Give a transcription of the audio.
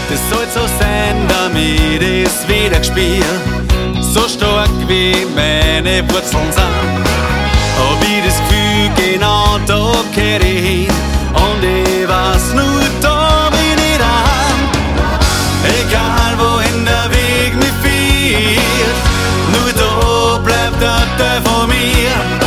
Das soll so sein, damit es wieder spür, so stark wie meine Wurzeln sind. Hab ich das Gefühl, genau da gehör ich hin, und ich weiß, nur da bin ich daheim. Egal wohin der Weg mich führt, nur da bleibt der Teil von mir.